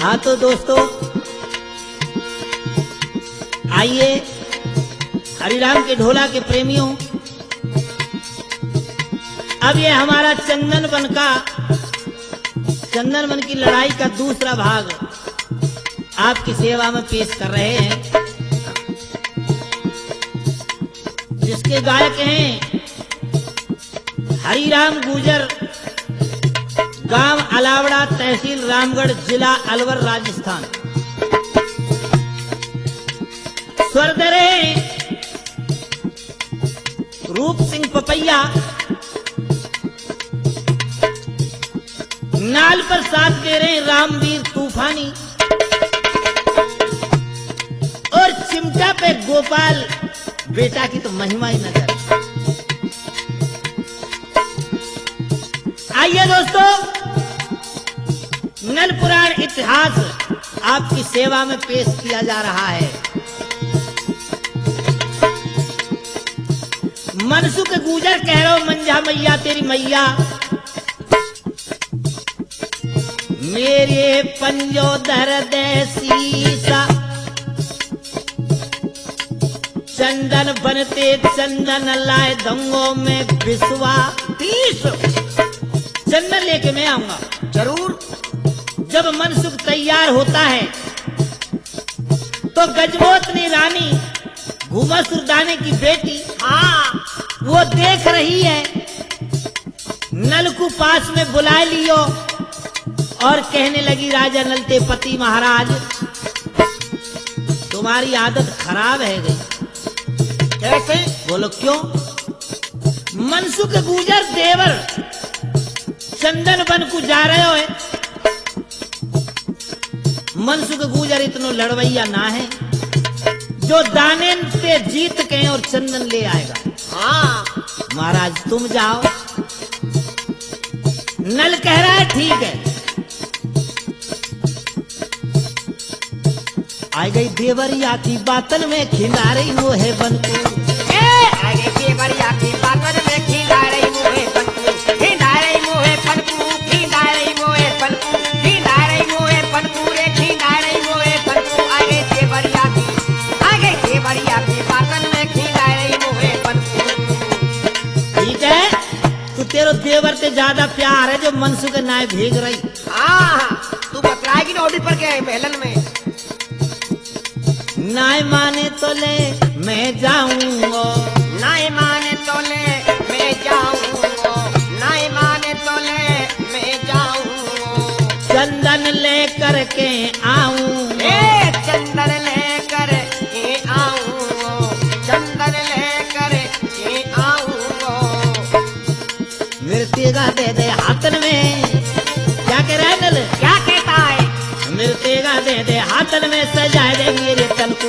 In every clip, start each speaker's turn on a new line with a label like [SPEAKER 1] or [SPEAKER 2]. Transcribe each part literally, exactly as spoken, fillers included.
[SPEAKER 1] हाँ तो दोस्तों आइए हरिराम के ढोला के प्रेमियों, अब ये हमारा चंदन वन का चंदन वन की लड़ाई का दूसरा भाग आपकी सेवा में पेश कर रहे हैं, जिसके गायक हैं हरिराम गुजर, गांव अलावड़ा, तहसील रामगढ़, जिला अलवर, राजस्थान। स्वर दे रहे हैं रूप सिंह पपैया, नाल पर साथ दे रहे हैं रामवीर तूफानी, और चिमटा पे गोपाल बेटा की तो महिमा ही नजर। आइए दोस्तों, नल पुराण इतिहास आपकी सेवा में पेश किया जा रहा है। मनसुख गुजर कह रहे हो मंझा मैया तेरी मैया, मेरे पंजो दर्द शीसा, चंदन बनते चंदन लाए दंगों में बिस्वा तीस। चंदन लेके मैं आऊंगा जरूर। जब मनसुख तैयार होता है तो गजमोतनी रानी घुमसुरदाने की बेटी हाँ वो देख रही है, नल को पास में बुला लियो और कहने लगी राजा नलते पति महाराज तुम्हारी आदत खराब है गई। कैसे? बोलो क्यों? मनसुख गुजर देवर चंदन वन को जा रहे हो, मनसुख गुजर इतनो लड़वैया ना है जो दाने से जीत के और चंदन ले आएगा। हाँ महाराज तुम जाओ। नल कह रहा है ठीक है। आ गई देवरिया की बातन में खिला रही वो है बन को,
[SPEAKER 2] आ गई देवरिया की बातन में खिला रही वो है बन को, खिला रही वो है बन को, खिला रही वो है बन को, खिला रही वो है बन को रे, खिला रही वो है बन को। आ गई देवरिया की आ गई देवरिया की बातन में खिला रही वो है बन को।
[SPEAKER 1] ठीक है, तू तेरो देवर से ज्यादा प्यार है जो मनसुख नाय भेज रही।
[SPEAKER 2] हाँ तू बतलाएगी ना ऑडिट पर क्या महलन में।
[SPEAKER 1] नाय माने तो ले मैं जाऊंगा,
[SPEAKER 2] नाय माने तो ले मैं जाऊंगा, नाय माने तो ले मैं जाऊंगा,
[SPEAKER 1] चंदन ले करके आऊं,
[SPEAKER 2] ए चंदन ले कर के आऊंगा, चंदन ले कर के आऊंगा।
[SPEAKER 1] मिर्तेगा दे दे हाथन में, क्या कह रहा है नल?
[SPEAKER 2] क्या कहता है?
[SPEAKER 1] मिर्तेगा दे दे हाथन में सजा दे मेरे तन को।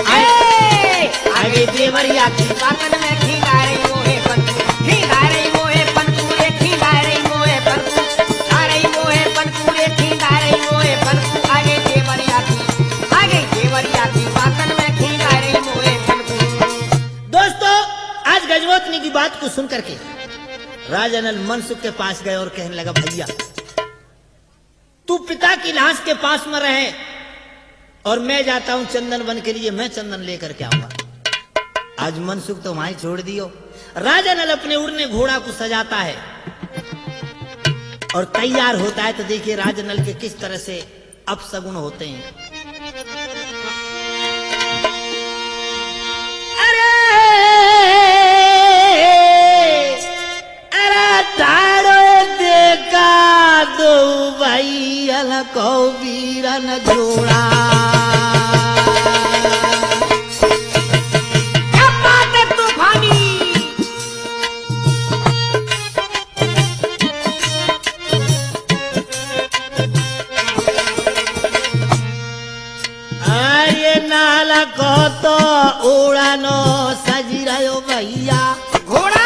[SPEAKER 2] आगे देवरिया की बातन में खिला रही वो है बन को, खिला रही वो है बन को रे, खिला रही वो है बन को, खिला रही वो है बन को रे, खिला रही वो है बन को। आगे देवरिया की आगे देवरिया की बातन में खिला रही वो है बन को।
[SPEAKER 1] दोस्तों आज गजमोतनी की बात को सुन करके राजा नल मनसुख के पास गए और कहने लगा भैया तू पिता की लाश के पास में रहे और मैं जाता हूं चंदन वन के लिए, मैं चंदन लेकर के आऊंगा। आज मनसुख तो वहीं छोड़ दियो। राजा नल अपने उड़ने घोड़ा को सजाता है और तैयार होता है तो देखिए राजा नल के किस तरह से अपशगुन होते हैं। अरे अरे तारो देखा दो भाई अल को वीरन जोड़ा। को तो उड़ानो सजी रहो भैया,
[SPEAKER 2] घोड़ा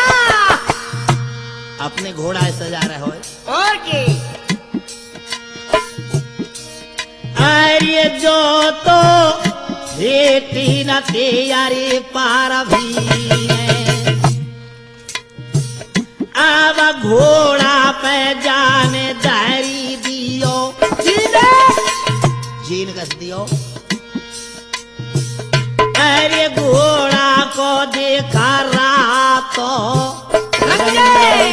[SPEAKER 1] अपने घोड़ा सजा रहे हो
[SPEAKER 2] और के
[SPEAKER 1] अरे जो तो बेटी न तेरे पार भी अब घोड़ा पे जाने दारी दियो। छीन कस दियो। अरे घोड़ा को देखा रातो
[SPEAKER 2] रंगे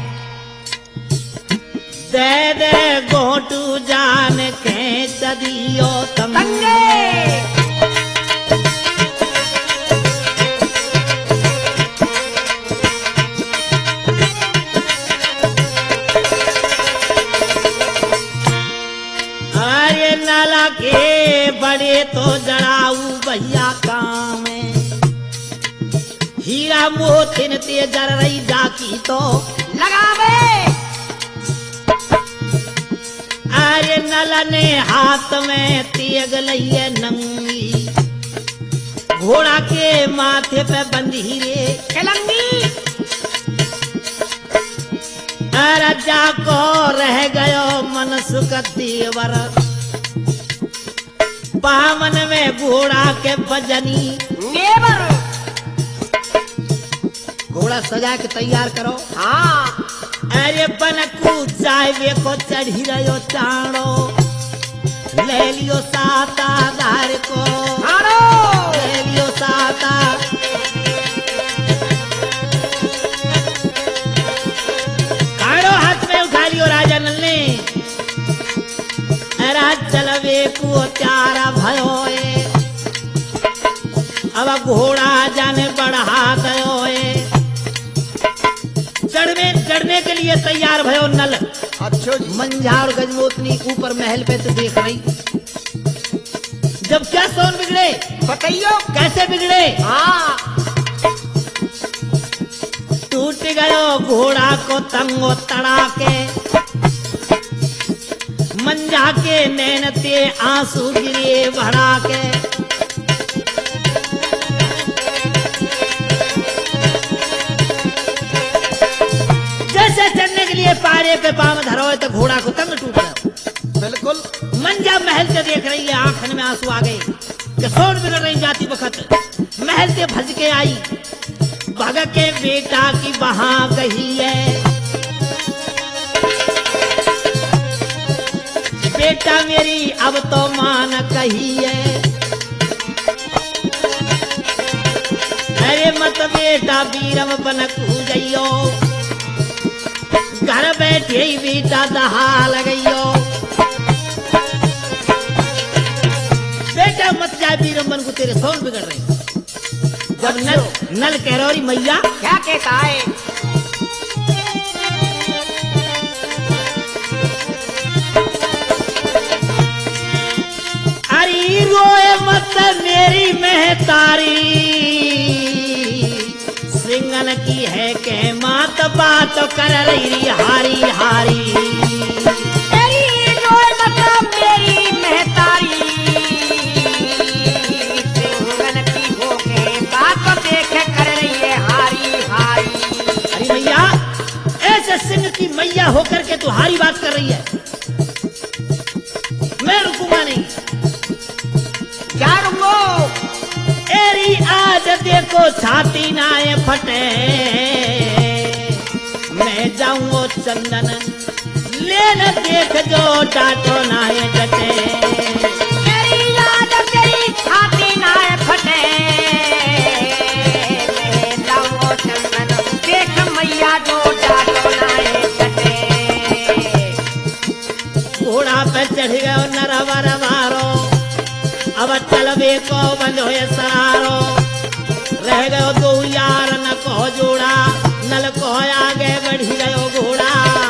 [SPEAKER 1] दे दे गोटू जान खेच दियो तम।
[SPEAKER 2] तंगे
[SPEAKER 1] अरे नाला के बड़े तो जड़ाऊ भैया काम है। हीरा मोतिन ते जर रही जाकी तो
[SPEAKER 2] लगावे
[SPEAKER 1] अरे नल ने हाथ में तेग लइए नंगी घोड़ा के माथे पे बंधी रे
[SPEAKER 2] कलंगी
[SPEAKER 1] राजा को रह गयो मन सुख देवर बामन में घोड़ा के बजनी
[SPEAKER 2] नेवर
[SPEAKER 1] घोड़ा सजा के तैयार करो।
[SPEAKER 2] हाँ
[SPEAKER 1] अरे बनकू जाए को चढ़ी रहो चाणो ले लियो साता धार को
[SPEAKER 2] हारो
[SPEAKER 1] ले लियो साता काड़ो हाथ में उठा लियो राजा नल ने राज चलवे को प्यारा भयो ए अब घोड़ा जाने बढ़ा दयो ए चढ़ने चढ़ने के लिए तैयार भयो नल।
[SPEAKER 2] अच्छा जी
[SPEAKER 1] मंझा और गजमोतनी ऊपर महल पे तो देख रही। जब क्या सोन बिगड़े
[SPEAKER 2] बताइयो
[SPEAKER 1] कैसे बिगड़े
[SPEAKER 2] हाँ
[SPEAKER 1] टूट गयो घोड़ा को तंगो तड़ा के मंझा के नैन ते आंसू गिरे भरा के जैसे चढ़ने के लिए पारे पे पांव धरो तो घोड़ा को तंग टूट गया।
[SPEAKER 2] बिल्कुल
[SPEAKER 1] मंजा महल से देख रही है आंखन में आंसू आ गए कि सोन बिगड़ रही जाती वक्त महल से भज के आई भगत के बेटा की वहां गई है बेटा मेरी अब तो मान कही है अरे मत बेटा वीरम बन कूजइयो घर बैठे ही बेटा दहा लगइयो बेटा मत जाए वीरम को तेरे सोन बिगड़ रही। जब नल नल कह रही मैया
[SPEAKER 2] क्या कहता है
[SPEAKER 1] अरे रोए मत मेरी महतारी सिंगन की है के मात बात कर रही हारी हारी
[SPEAKER 2] मेरी रोए मतलब मेरी महतारी सिंगन की होके बात देखे कर रही है हारी हारी।
[SPEAKER 1] अरे मैया ऐसे सिंह की मैया होकर के तू हारी बात कर रही है मैं रुकूंगा नहीं
[SPEAKER 2] क्या रुको
[SPEAKER 1] एरी आज देखो छाती नाए फटे मैं जाऊंगो चंदन लेन देख जो डाटो नाए डटे
[SPEAKER 2] मेरी याद तेरी छाती ना फटे मैं जाऊंगो चंदन देख मैया जो डाटो ना कटे।
[SPEAKER 1] घोड़ा पे चढ़ गयो नरवर मारो अब चलवे को बंद हो सरारो रह गयो दो यार न को जोड़ा नल को आगे बढ़ी गयो घोड़ा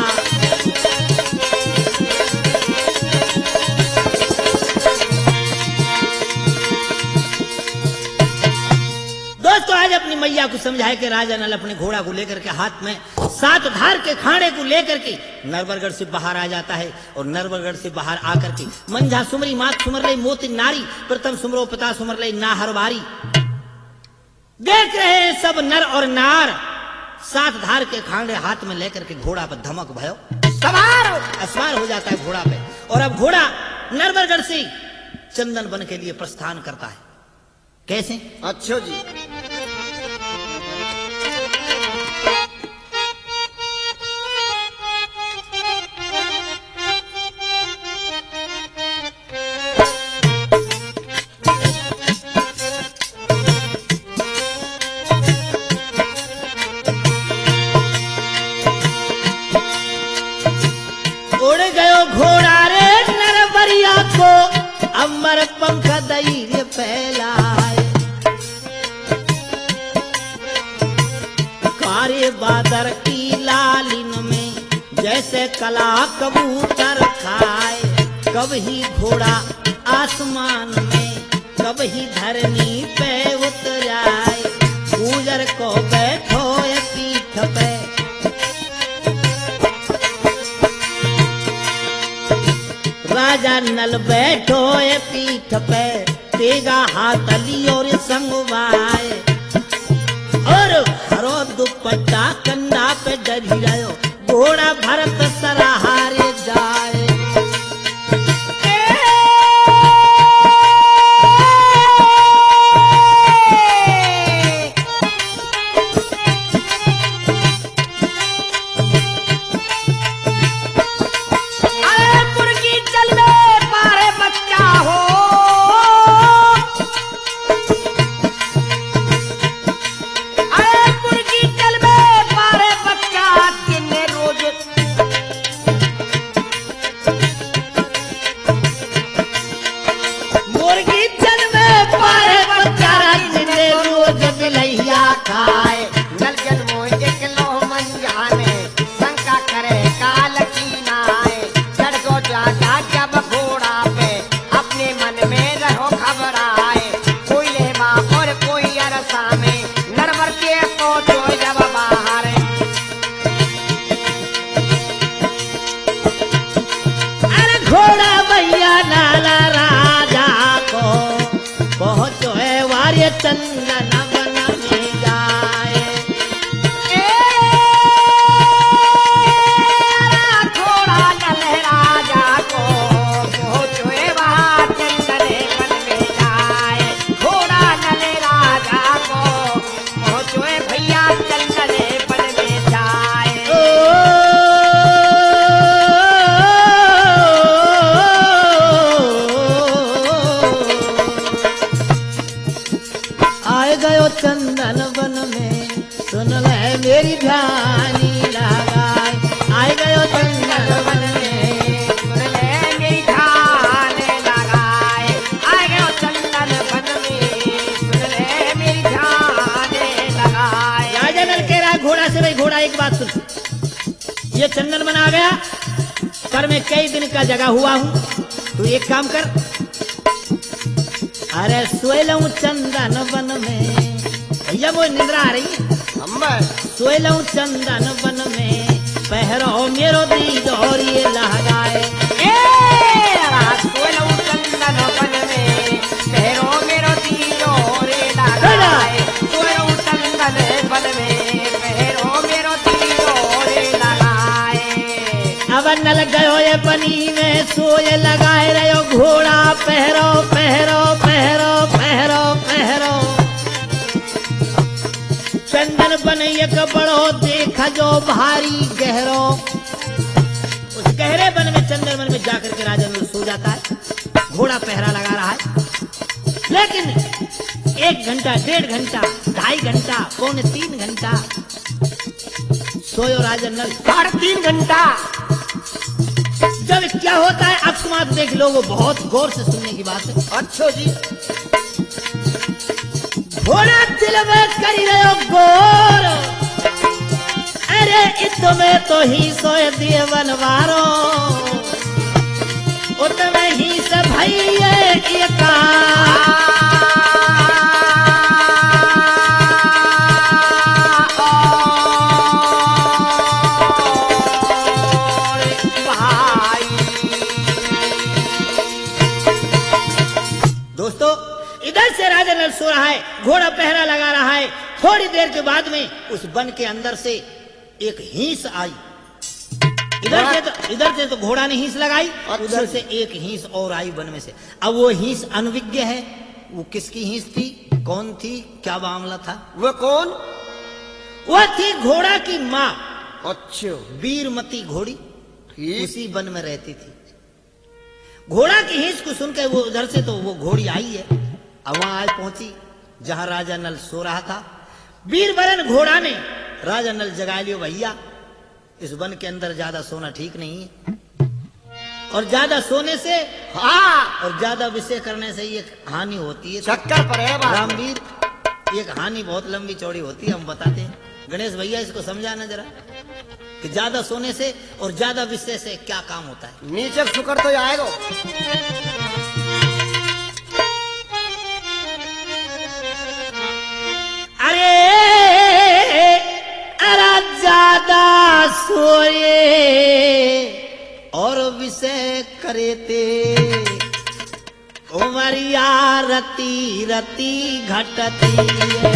[SPEAKER 1] दोस्तों आज अपनी मैया को समझाए कि राजा नल अपने घोड़ा को लेकर के हाथ में सात धार के खाड़े को लेकर के नरवरगढ़ से बाहर आ जाता है और नरवरगढ़ से बाहर आकर के मंझा सुमरी मात सुमर लई मोती नारी प्रथम सुमरो पिता सुमर लई नाहरवारी देख रहे हैं सब नर और नार सात धार के खांडे हाथ में लेकर के घोड़ा पर धमक भयो
[SPEAKER 2] सवार
[SPEAKER 1] असवार हो जाता है घोड़ा पे और अब घोड़ा नरवरगढ़ से चंदन बन के लिए प्रस्थान करता है। कैसे
[SPEAKER 2] अच्छा जी
[SPEAKER 1] कला कबूतर खाए, कब ही घोड़ा आसमान में, कब ही धरनी पे उतर आए, गुजर को बैठो ये पीठ पे, राजा नल बैठो ये पीठ पे, तेगा हाथ लियो रे संगवाए, और हरो दुपट्टा कंधा पे डरी रहो, घोड़ा भरत सराहारे जाए। चंदन वन में जाए,
[SPEAKER 2] घोड़ा नल राजा को पहुँचे वहाँ चंदन वन में जाए, घोड़ा नल राजा को पहुँचे भैया चंदन वन में जाए।
[SPEAKER 1] आए गयो चंदन वन में, सुन ले मेरी ध्यानी लगाए, आए गयो चंदन वन में,
[SPEAKER 2] सुन ले मेरी ध्यान लगाए, आए गयो चंदन वन में, सुन ले मेरी ध्यान लगाए।
[SPEAKER 1] राजा नल कह रहा घोड़ा से, भाई घोड़ा एक बात सुन, ये चंदन वन आ गया पर मैं कई दिन का जगह हुआ हूँ, तू एक काम कर, अरे सोए लूं चंदन वन में, भैया वो निंद्रा आ रही है, सोए लूं चंदन वन में, पहरो मेरो दीद और ये लहराए,
[SPEAKER 2] सोए लूं चंदन वन में, पहरो मेरो दीद और ये लहराए, सोए लूं चंदन वन में, पहरो मेरो दीद और ये लहराए।
[SPEAKER 1] अब नल गयो ये बनी में, सोए लगाए रहो घोड़ा, पहरो पहरो पहरो पहरो पहरो, चंदन बन एक बड़ो देखा जो भारी गहरो, उस गहरे वन में चंदन वन में जाकर के राजा नल सो जाता है, घोड़ा पहरा लगा रहा है, लेकिन एक घंटा डेढ़ घंटा ढाई घंटा पौने तीन घंटा सोयो राजा नल,
[SPEAKER 2] साढ़े तीन घंटा।
[SPEAKER 1] जब क्या होता है अकस्मात देख लो, वो बहुत गौर से सुनने की बात है।
[SPEAKER 2] अच्छा जी।
[SPEAKER 1] घोड़ा दिल में करी रहे हो गोर, अरे इतने तो ही सोए दिए बनवारो, उतने ही से भैया ये का से राजा नल सो रहा है, घोड़ा पहरा लगा रहा है, थोड़ी देर के बाद में उस वन के अंदर से एक हिंस आई, इधर से तो इधर से तो घोड़ा ने हिंस लगाई, उधर से एक हिंस और आई वन में से। अब वो हिंस अनविज्ञ है, वो किसकी हिंस थी, कौन थी, क्या मामला था?
[SPEAKER 2] वो कौन?
[SPEAKER 1] वो थी घोड़ा की माँ।
[SPEAKER 2] अच्छा।
[SPEAKER 1] वीरमती घोड़ी उसी वन में रहती थी। घोड़ा की हिंस को सुनकर वो उधर से तो वो घोड़ी आई है, अब वहां आज पहुंची जहां राजा नल सो रहा था। वीरवरन घोड़ा ने राजा नल जगा लियो, भैया इस वन के अंदर ज्यादा सोना ठीक नहीं है, और ज्यादा सोने से हाँ और ज्यादा विषय करने से ये हानि होती है।
[SPEAKER 2] चक्कर पर है
[SPEAKER 1] रामवीर, एक हानि बहुत लंबी चौड़ी होती है, हम बताते हैं। गणेश भैया इसको समझाना जरा। कि ज्यादा सोने से और ज्यादा विषय से क्या काम होता है।
[SPEAKER 2] नीचे शुक्र तो आएगा।
[SPEAKER 1] अरे अरे ज्यादा सोए और विषय करे ते उमरिया रती रती घटती है।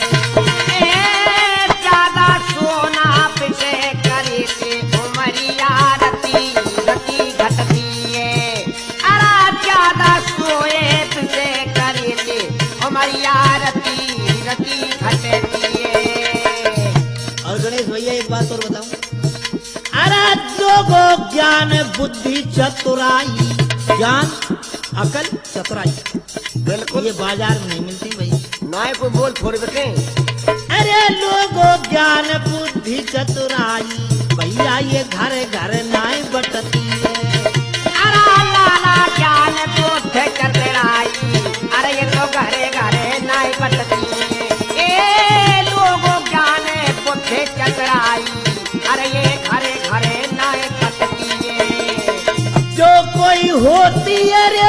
[SPEAKER 2] ए ज्यादा सोना पिछे करे थे उमरिया रती रती घटती है। अरे ज्यादा सोए पिछे करे थे उमरिया रती रती घटती है।
[SPEAKER 1] और गणेश भैया एक बात और बताऊं, अरे जोगो ज्ञान बुद्धि चतुराई, ज्ञान अकल चतुराई
[SPEAKER 2] बिल्कुल
[SPEAKER 1] ये बाजार में नहीं मिलती भाई।
[SPEAKER 2] नाय को बोल फोड़ बेटे।
[SPEAKER 1] अरे लोगो ज्ञान बुद्धि चतुराई भैया ये घर घर नाय बटती है।
[SPEAKER 2] अरे लाला ज्ञान बुद्धि चतुराई, अरे ये तो घरे घरे नाय बटती है। ए लोगो ज्ञान बुद्धि चतुराई, अरे ये घरे घरे नाय बटती है।
[SPEAKER 1] जो कोई होती है रे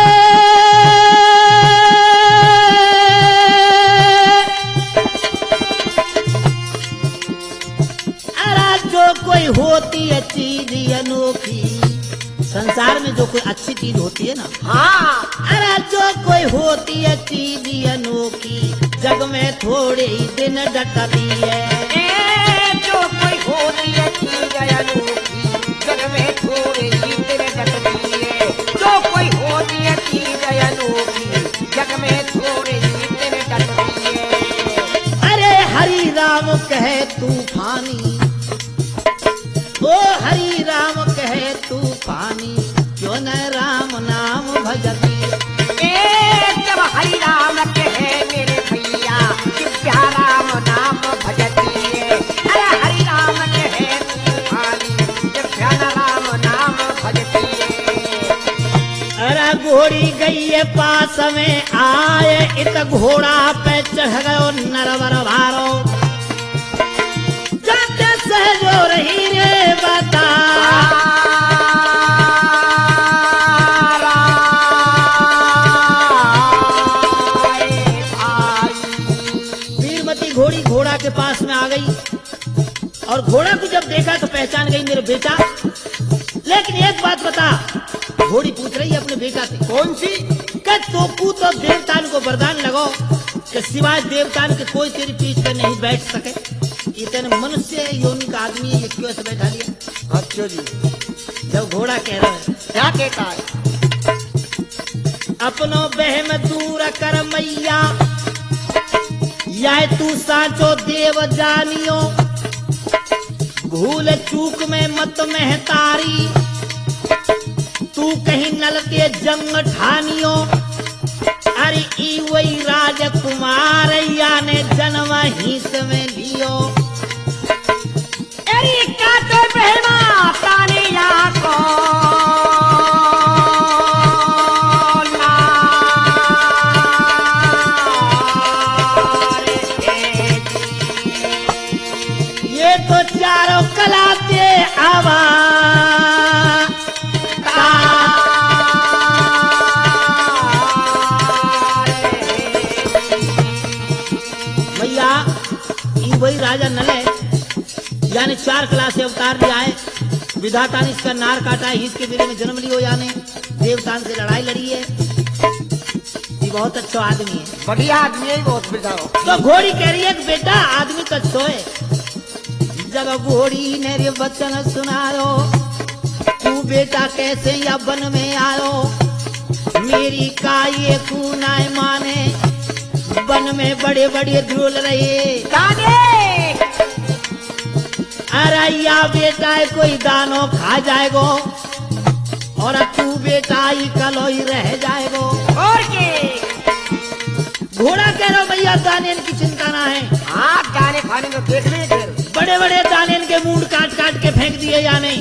[SPEAKER 1] अरे जो कोई होती है चीज अनोखी, संसार में जो कोई अच्छी चीज होती है ना,
[SPEAKER 2] हाँ
[SPEAKER 1] अरे जो कोई होती है चीज अनोखी जग में थोड़े ही दिन डटती है।
[SPEAKER 2] ए जो कोई होती है चीज अनोखी जग में थोड़ी ही दिन डटती है। जो कोई होती है चीज अनोखी जग में थोड़ी ही दिन डटती है।
[SPEAKER 1] अरे हरि राम कहे तूफानी, ओ हरि राम कहे तूफानी क्यों न राम नाम भजती।
[SPEAKER 2] ए जब हरि राम कहे मेरे भैया दिव्या राम नाम भजती है। अरे हरि राम कहे तूफानी दिव्या राम नाम भजती है।
[SPEAKER 1] अरे घोड़ी गई है पास में आए इत घोड़ा पे चढ़ गयो नरवर भारो, जाते सहजो रही रे बता। वीरमती घोड़ी घोड़ा के पास में आ गई और घोड़ा को जब देखा तो पहचान गई मेरे बेटा। लेकिन एक बात बता, घोड़ी पूछ रही है अपने बेटा से,
[SPEAKER 2] कौन सी?
[SPEAKER 1] कि तोकू तो देवतान को वरदान लगो कि सिवाय देवतान के कोई तेरी पीठ पे नहीं बैठ सके। ये तेरे मनुष्य योनि का आदमी है, ये क्यों ऐसे बैठा लिया?
[SPEAKER 2] अच्छा जी।
[SPEAKER 1] जब घोड़ा कह रहा है
[SPEAKER 2] क्या कहता है?
[SPEAKER 1] अपनो बहम दूर कर मैया, या तू साचो देव जानियो, भूल चूक में मत महतारी, तू कहीं नल के जंग ठानियो। अरे ई वही राजकुमार या ने जन्म हित में लियो।
[SPEAKER 2] अरे क्या तो बहना तानिया को
[SPEAKER 1] ये तो चारों कलाते आवा भैया, ई वही राजा नल है यानी चार कला से अवतार लिया है। विधाता ने इसका नार काटा है, इसके बेले में जन्म लियो यानी देवतान से लड़ाई लड़ी है। ये बहुत अच्छा आदमी है,
[SPEAKER 2] बढ़िया आदमी है, बहुत बेटा।
[SPEAKER 1] तो घोड़ी कह रही है कि बेटा आदमी तो अच्छो है। जब घोड़ी ने रे वचन सुनायो, तू बेटा कैसे या वन में आयो, मेरी का ये कुनाए माने, वन में बड़े बड़े ध्रुल रहे। अरे या बेटा कोई दानो खा जाएगो और तू बेटा ही कलो ही रह जाएगो।
[SPEAKER 2] और के
[SPEAKER 1] घोड़ा कह रहा भैया दाने की चिंता ना है।
[SPEAKER 2] हाँ दाने खाने में देख ले फिर
[SPEAKER 1] बड़े बड़े दाने के मूड काट काट के फेंक दिए या नहीं।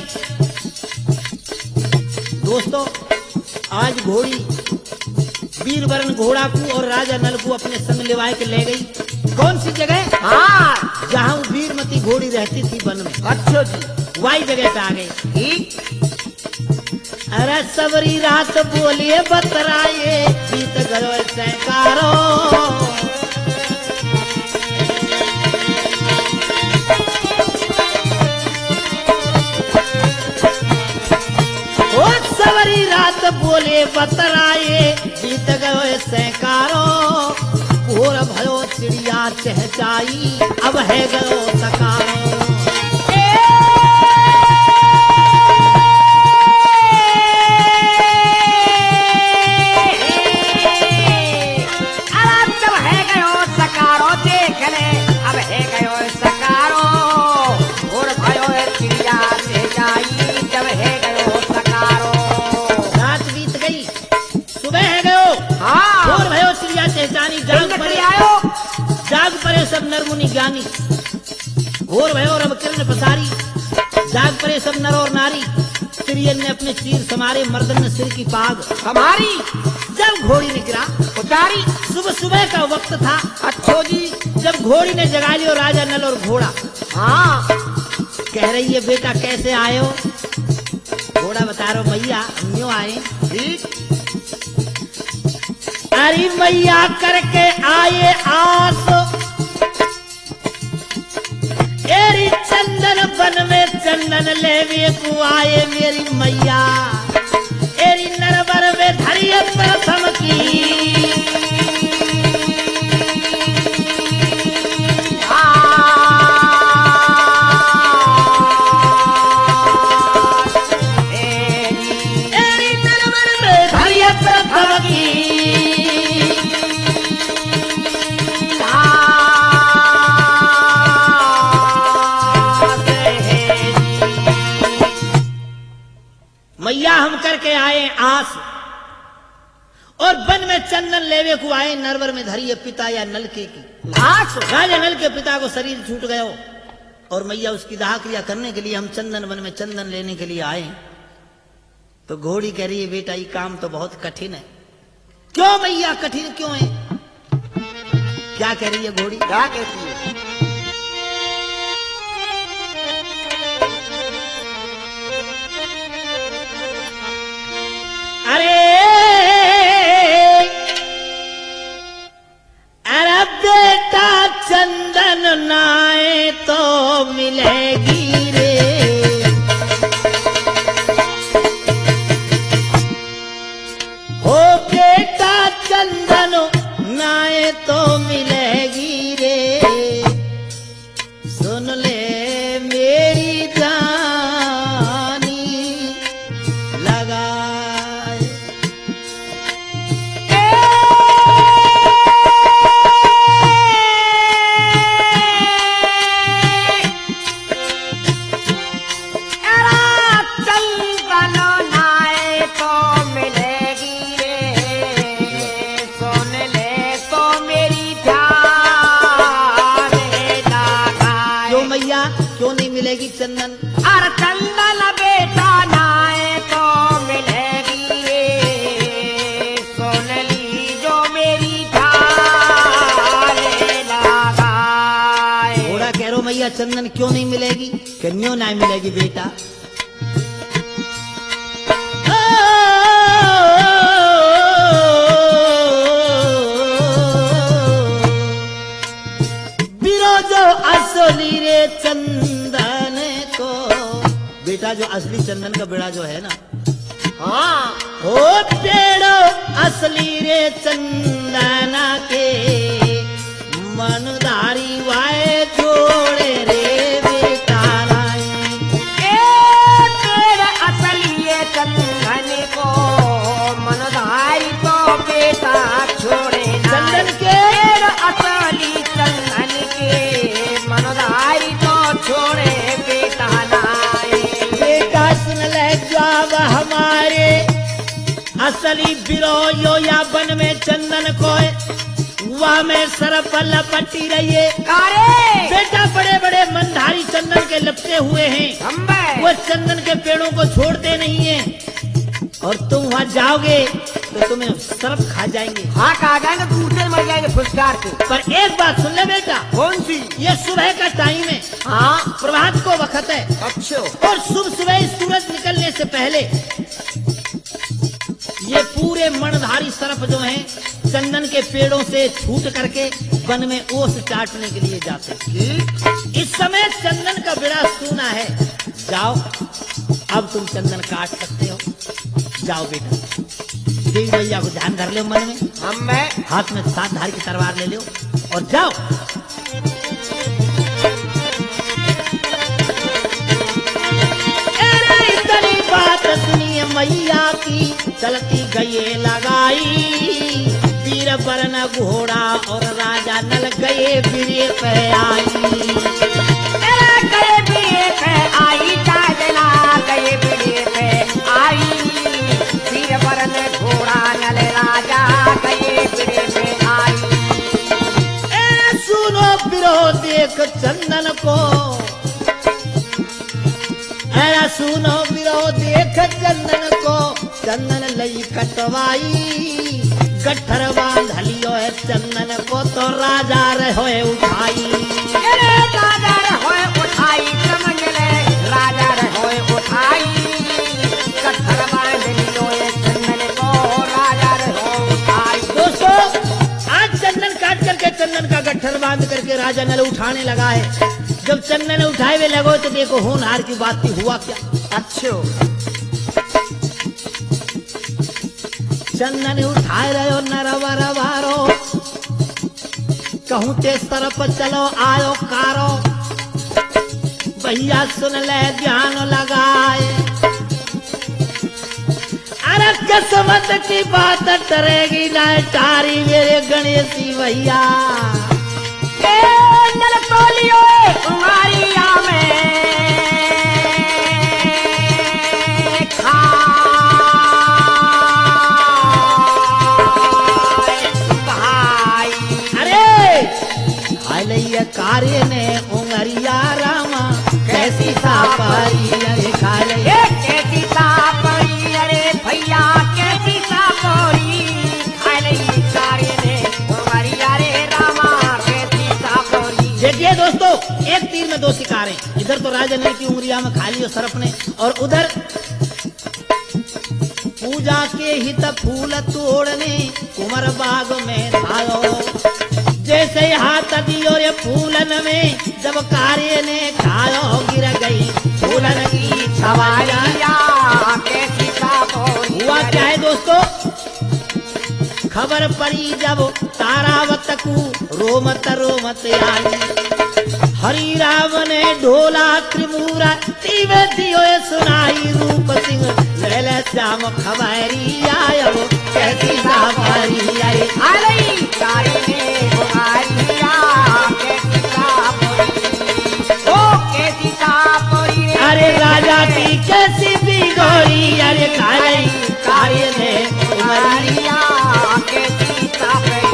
[SPEAKER 1] दोस्तों आज घोड़ी वीरवरण घोड़ा को और राजा नल को अपने संग लिवाए के ले गई। कौन सी जगह?
[SPEAKER 2] हाँ
[SPEAKER 1] जहाँ वीरमती घोड़ी रहती थी वन में।
[SPEAKER 2] अच्छा जी।
[SPEAKER 1] वाई जगह पे आ गए।
[SPEAKER 2] ठीक।
[SPEAKER 1] अरे सवरी रात बोलिए बतराए बीत गयो सैकारो। ओ सवरी रात बोले बतराए बीत गयो सैकारो। घोर भयो चिड़िया चहचाई अब है गयो सकारो। जाग परे सब नर मुनि ज्ञानी, घोर भयो रब किरण पसारी। जाग परे सब नर और नारी, तिरियन ने अपने चीर समारे, मर्दन ने सिर की पाग
[SPEAKER 2] हमारी।
[SPEAKER 1] जब घोड़ी ने गिरा
[SPEAKER 2] उतारी,
[SPEAKER 1] सुबह सुबह का वक्त था।
[SPEAKER 2] अच्छो जी।
[SPEAKER 1] जब घोड़ी ने जगा लियो राजा नल और घोड़ा।
[SPEAKER 2] हाँ।
[SPEAKER 1] कह रही है बेटा कैसे आए हो? घोड़ा बता रहा मैया हम यूं आए।
[SPEAKER 2] ठीक।
[SPEAKER 1] अरे मैया करके आए आस, एरी चंदन बन में चंदन लेवे को आए मेरी मैया। एरी नरवर में धरिए प्रथम की, एरी नरवर में धरिए प्रथम की। मैया हम करके आए आस, और वन में चंदन लेवे को आए नरवर में धरिए पिता या नलके की लाश। राजा नल के पिता को शरीर छूट गयो और मैया उसकी दाह क्रिया करने के लिए हम चंदन वन में चंदन लेने के लिए आए। तो घोड़ी कह रही है बेटा ये काम तो बहुत कठिन है। क्यों मैया कठिन क्यों है? क्या कह रही है घोड़ी?
[SPEAKER 2] क्या कहती है?
[SPEAKER 1] अरे अरे बेटा चंदन नाए तो मिलेगी रे। हो बेटा चंदन नाए तो मिलेगी रे। सुन ले मेरी जानी लगा। मिलेगी चंदन?
[SPEAKER 2] अरे चंदन बेटा नाए तो मिलेगी रे। सुन ली जो मेरी ठारे लगाए।
[SPEAKER 1] घोड़ा कह रो मैया चंदन क्यों नहीं मिलेगी? क्यों नहीं मिलेगी बेटा? बिरोजो असली रे चंदन को। बेटा जो असली चंदन का बेड़ा जो है ना,
[SPEAKER 2] हाँ।
[SPEAKER 1] हो पेड़ो असली रे चंदना के मनधारी वाए जोड़े रे बेटा राय।
[SPEAKER 2] ए पेड़ असली रे चंदन को मनधारी तो बेटा छोड़े ना।
[SPEAKER 1] चंदन के
[SPEAKER 2] पेड़ असली चंदन के मनधारी तो छोड़े बेटा नाए।
[SPEAKER 1] बेटा सुन ले जवाब हमारे, असली बिरोयो या बन में चंदन को वह में सरप लपटी रहिए।
[SPEAKER 2] अरे
[SPEAKER 1] बेटा बड़े बड़े मनधारी चंदन के लपटे हुए हैं,
[SPEAKER 2] अम्बे।
[SPEAKER 1] वो चंदन के पेड़ों को छोड़ते नहीं है। और तुम वहाँ जाओगे तो तुम्हें सर्प खा जाएंगे।
[SPEAKER 2] हाँ खा जाएंगे, दूसरे मर जाएंगे फुसकार के।
[SPEAKER 1] पर एक बात सुन ले बेटा,
[SPEAKER 2] कौन सी?
[SPEAKER 1] ये सुबह का टाइम है,
[SPEAKER 2] हाँ
[SPEAKER 1] प्रभात को वक्त है,
[SPEAKER 2] अच्छा।
[SPEAKER 1] और सुबह सुबह सूरज निकलने से पहले ये पूरे मणधारी सर्प जो हैं चंदन के पेड़ों से छूट करके वन में ओस चाटने के लिए जाते हैं। इस समय चंदन का बेड़ा सूना है, जाओ अब तुम चंदन काट सकते हो, जाओ बेटा। देवी भैया को ध्यान धर लो मन में,
[SPEAKER 2] हम मैं
[SPEAKER 1] हाथ में सात धार की तलवार ले लो और जाओ। अरे इतनी बात सुनिए मैया की, चलती गए लगाई, वीर बरन घोड़ा और राजा नल गए बीरे पे आई।
[SPEAKER 2] गए बीरे पे आई, चादला गए बीरे पे आई, वीर बरन घोड़ा नल राजा गए बीरे पे आई।
[SPEAKER 1] ए सुनो बिरो देख चंदन को, ऐ सुनो बिरो देख चंदन को, चंदन लई कटवाई, गठर बांधलियो है चंदन को तो राजा रहोए उठाई।
[SPEAKER 2] अरे राजा रहोए उठाई, चमंगले राजा रहोए उठाई, गठर बांधलियो है चंदन को राजा रहोए उठाई।
[SPEAKER 1] दोस्तों आज चंदन काट करके चंदन का गट्ठर बांध करके राजा नल उठाने लगा है। जब चंदन उठाए हुए लगो तो देखो होनहार की बात थी, हुआ क्या?
[SPEAKER 2] अच्छो
[SPEAKER 1] चंदन उठाए रहो नरवर वारो, कहूँ ते तरफ चलो आयो कारो, भैया सुन ले ध्यान लगाए, अरे किस्मत की बात डरेगी ना टारी मेरे गणेशी भैया।
[SPEAKER 2] नल तोलियो कुमारिया में खा
[SPEAKER 1] कार्य ने उंगरिया रामा कैसी सापरी, अरे खाले
[SPEAKER 2] कैसी सापरी, अरे भैया कैसी सापरी, खाले कार्य ने उंगरिया रे रामा कैसी सापरी।
[SPEAKER 1] देखिए दोस्तों एक तीर में दो शिकार हैं, इधर तो राजा ने की उंगरिया में खा लियो सर्प ने, और उधर पूजा के हित फूल तोड़ने कुंवर बाग में आयो, जैसे हाथ दियो रे फूलन में, जब कार्य ने खायो गिर गई फूलन की छवाया।
[SPEAKER 2] कैसी सापरी
[SPEAKER 1] हुआ क्या है दोस्तों, खबर पड़ी जब तारावत को रोमत रोमत आई, हरि राम ने ढोला त्रिमूरा तीवे दियो सुनाई, रूप सिंह लैला श्याम खबरी आयो कैसी सापरी आई।
[SPEAKER 2] अरे कार्य ने उंगरिया कैसी सापरी, ओ कैसी सापरी,
[SPEAKER 1] अरे राजा की कैसी बिगोरी, अरे कार्य कार्य ने उंगरिया
[SPEAKER 2] कैसी सापरी।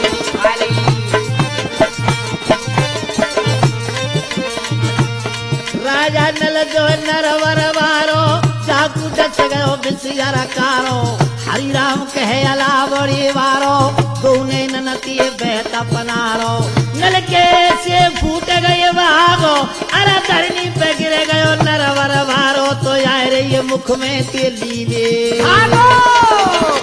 [SPEAKER 1] राजा नल जो नरवर वारो, चाकू दस गयो बिसिया कारो, हरि राम कहे अला बड़ी वारो, दोने ननती बहता पनारो, नल के से फूट गए भागो, अरे धरनी पे गिर गयो नरवर वारो, तो यार ये मुख में तेली वे
[SPEAKER 2] भागो।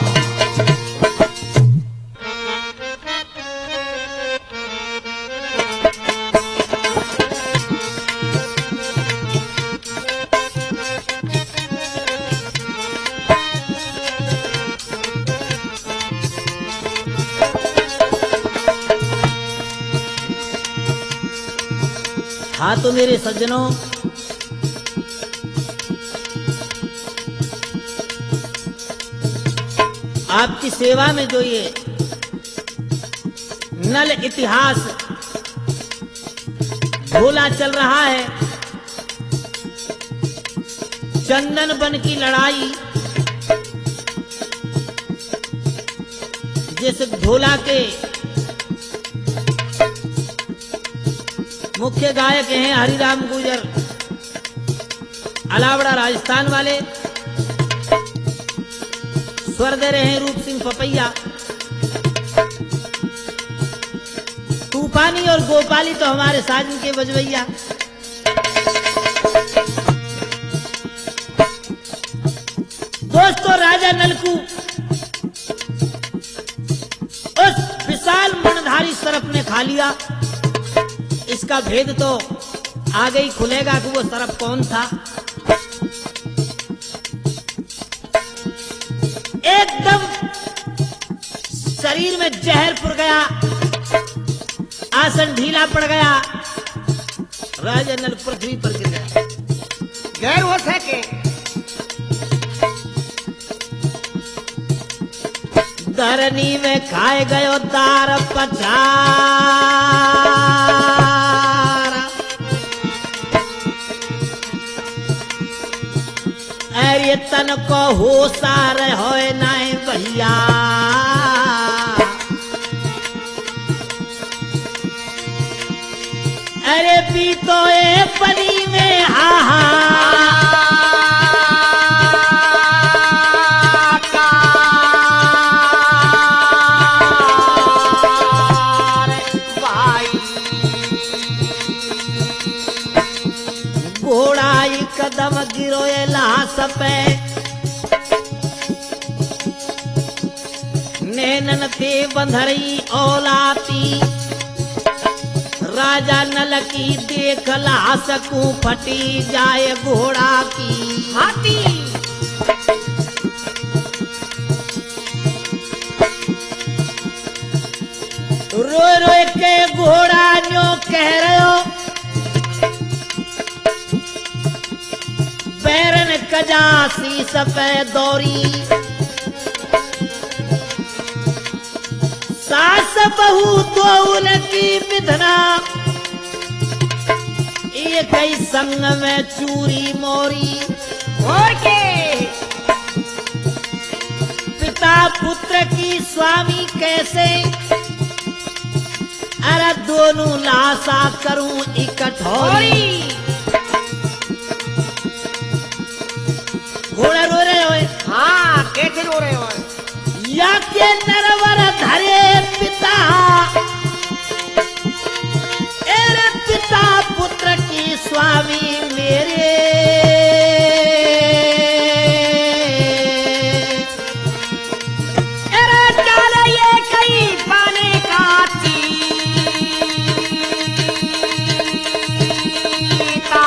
[SPEAKER 1] हाँ तो मेरे सज्जनों आपकी सेवा में जो ये नल इतिहास ढोला चल रहा है, चंदन वन की लड़ाई, जैसे ढोला के मुख्य गायक हैं हरिराम गुर्जर अलावड़ा राजस्थान वाले, स्वर दे रहे हैं रूप सिंह पपैया। तूफानी और गोपाली तो हमारे साजन के बजवैया। दोस्तों, राजा नलकू उस विशाल मनधारी सरफ ने खा लिया। इसका भेद तो आगे ही खुलेगा कि वो सरफ कौन था। एकदम शरीर में जहर पुर गया, आसन ढीला पड़ गया, राजा नल पृथ्वी पर गिर गया।
[SPEAKER 2] गैर हो सके
[SPEAKER 1] धरनी में खाए गयो दार पचारा, अरे तन को होशार होए नाय भैया। अरे पीतो ए पनी में हाहा, कदम गिरोए लाश पे, नैनन थे बंधरई औलाती। राजा नल की देख लाश को फटी जाए घोड़ा की
[SPEAKER 2] हाथी।
[SPEAKER 1] रो रो के घोड़ा न्यो कह रहे हो, बैरन कजासी सफेद दौरी। सास बहू तो उनकी विधना, एक ही संग में चूरी मोरी।
[SPEAKER 2] और के
[SPEAKER 1] पिता पुत्र की स्वामी कैसे, अरे दोनों लाशा करूं इकट्ठोरी। घोड़ा रो रहे हो,
[SPEAKER 2] हाँ कैसे रो रहे हो?
[SPEAKER 1] या के नरवर धरे पिता, एरे पिता पुत्र की स्वामी मेरे।
[SPEAKER 2] अरे डाले ये कई पाने काटी ता।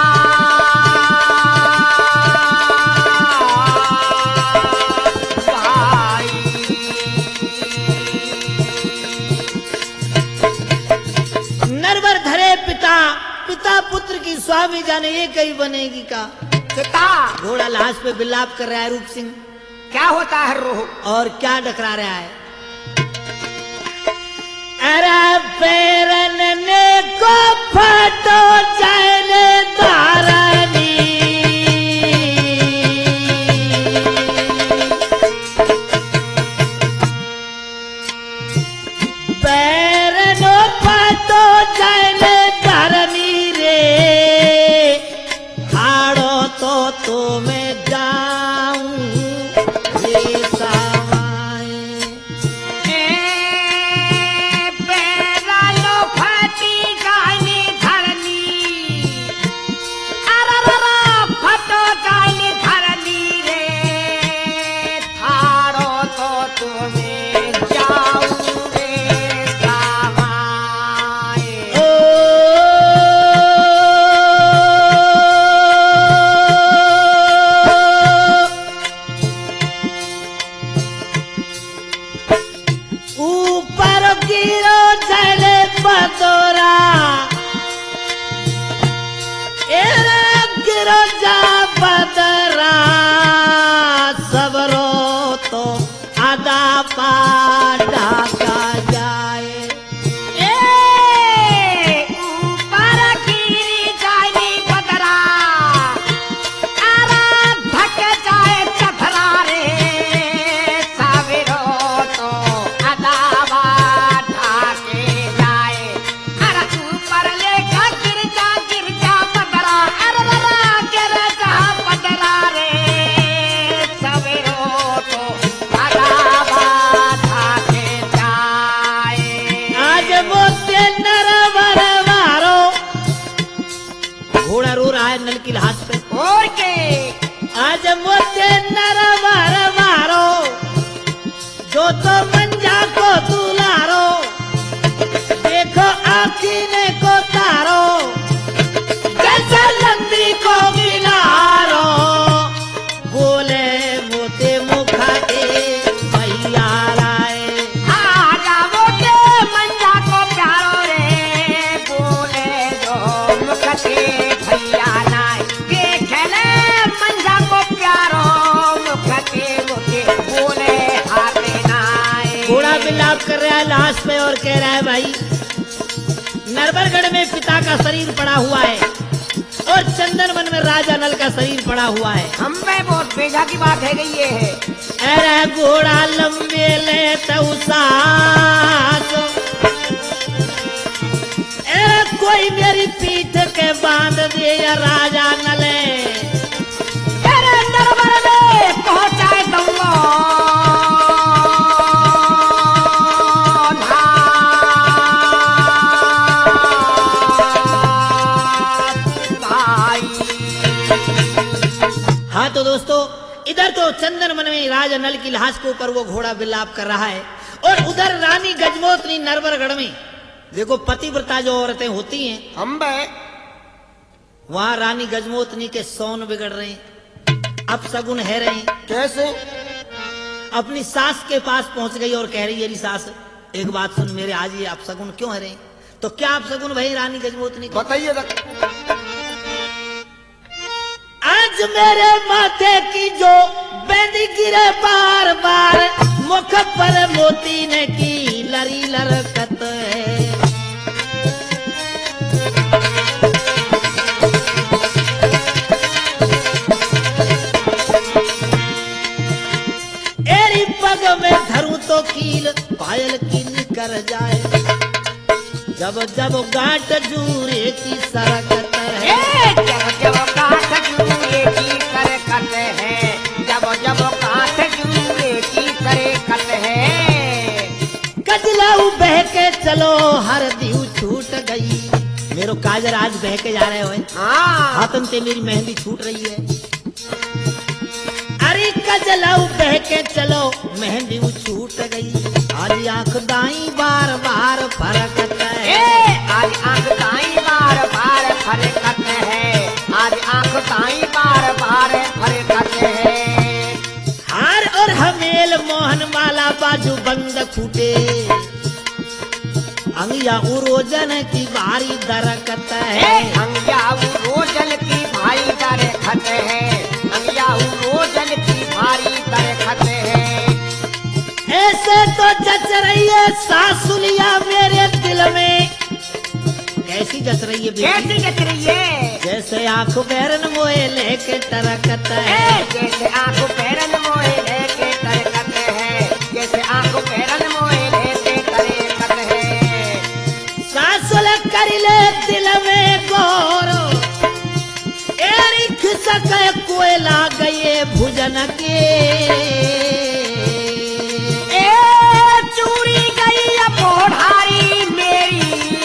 [SPEAKER 1] पिता पुत्र की स्वामी जाने ये कहीं बनेगी का।
[SPEAKER 2] पिता
[SPEAKER 1] घोड़ा लाश पे बिलाप कर रहा है रूप सिंह।
[SPEAKER 2] क्या होता है रोह?
[SPEAKER 1] और क्या डकरा रहा है? अरे पैरन ने को फटो जाने धारनी, पैरन फटो जाने धरनी रे, हाड़ो तो तो मैं जाऊं ये सवाए।
[SPEAKER 2] ए पैरा लो फटी जानी धरनी, अरररा फटो जानी धरनी रे, थाड़ो तो तुम्हें जाऊं रे सवाए।
[SPEAKER 1] ऊपर गिरो जले बदोरा, एरे गिरो जा बदरा, सबरो तो आधा पाड़ा का जाए।
[SPEAKER 2] ए ऊपर गिरी जानी बदरा, अरे धक जाए चथरा रे, सवेरो तो अदावा ढाके जाए। अरे ऊपर लेकर गिर जा गिर जा बदरा, अरे गिर जा बदरा रे, सवेरो तो अदावा
[SPEAKER 1] को दुलारो, देखो आखिने को तारो, जैसे लंबी को गिलारो, बोले मोते मुखा के भैया राय।
[SPEAKER 2] आजा मोटे मंजा को प्यारो रे, बोले जो मुखते भैया नाय, देखले मंजा को प्यारो, मुखते मुखे बोले हाथे नाय।
[SPEAKER 1] घोड़ा बिलाप कर रहा है लाश पे और कह रहा है भाई नरबरगढ़ में पिता का शरीर पड़ा हुआ है और चंदन वन में राजा नल का शरीर पड़ा हुआ है।
[SPEAKER 2] हम में बहुत बेजा की बात है गई ये है।
[SPEAKER 1] अरे घोड़ा लंबे ले तो सास, अरे कोई मेरी पीठ के बांध दे या राजा नले,
[SPEAKER 2] तेरे नरबर में पहुंचाए दूंगा
[SPEAKER 1] हाँ तो दोस्तों इधर तो चंदन वन में राजा नल की लाश के ऊपर वो घोड़ा बिलाप कर रहा है और उधर रानी गजमोतनी नरबरगढ़ में देखो पतिव्रता जो औरतें होती हैं
[SPEAKER 2] हम बे
[SPEAKER 1] वहां रानी गजमोतनी के सौन बिगड़ रहे हैं, अब सगुन है रहे हैं।
[SPEAKER 2] कैसे?
[SPEAKER 1] अपनी सास के पास पहुंच गई और कह रही है सास एक बात सुन मेरे, आज ये आप सगुन क्यों है रहे? तो क्या आप सगुन भाई रानी गजमोतनी को
[SPEAKER 2] बताइए।
[SPEAKER 1] आज मेरे माथे की जो बेंदी गिरे बार बार, मुख पर मोती ने की लरी लरकत है। एरी पग में धरूं तो कील पायल की निकर जाए, जब जब गांठ जूरे की सरकत है।
[SPEAKER 2] जब जब काठ जूरे की सरकत है, जब जब काठ जूरे की सरकत है।
[SPEAKER 1] कजलाऊ बह के चलो हर दीव छूट गई, मेरो काजर आज बह के जा रहे हो,
[SPEAKER 2] हाँ
[SPEAKER 1] हाथन से मेरी मेहंदी छूट रही है। अरे कजलाऊ बह के चलो मेहंदी छूट गई, आज आंख दाई बार बार फरकत है।
[SPEAKER 2] आज आंख दाई बार बार फरकत है, आज आंख दाई बार बार फरकत है।
[SPEAKER 1] हार और हमेल मोहन माला बाजू बंद फूटे, अंगिया उरोजन की भारी दरकत है।
[SPEAKER 2] अंगियाऊ रोजन की भारी दरकत है, अंगियाऊ रोजन की भारी दरकत है।
[SPEAKER 1] ऐसे तो जच रही है सासुलिया मेरे दिल में, कैसी जच रही है बेटी?
[SPEAKER 2] कैसी जच रही है?
[SPEAKER 1] जैसे आंख बैरन मोए लेके टरकत है।
[SPEAKER 2] जैसे आंख पैरन मोए लेके तरकत है, जैसे आंख पैरन मोए लेके तरकत है।
[SPEAKER 1] सासुल कर ले दिल में गौर, एरी खिसक कोयला गए भुजन के।
[SPEAKER 2] ए चूरी गई पोढ़ारी मेरी,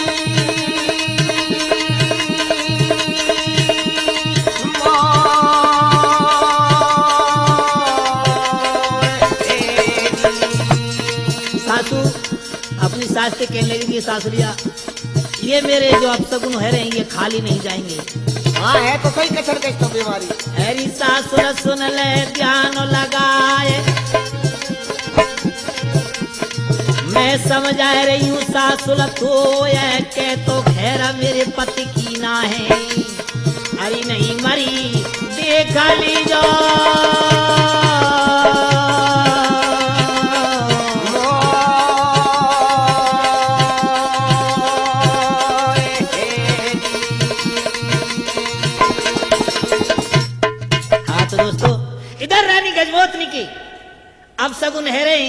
[SPEAKER 1] सासू अपनी सास से कहने लगी सासुलिया ये मेरे जो अपशगुन है रहे ये खाली नहीं जाएंगे।
[SPEAKER 2] हाँ है तो सही कचर गई तो बीमारी।
[SPEAKER 1] हरी सासुर सुन ले ध्यान लगाए, मैं समझा रही हूँ सासुर तो यह के तो खैरा मेरे पति की ना है। अरे नहीं मरी देख लीजो गजमोतनी की अब सगुन है रहे।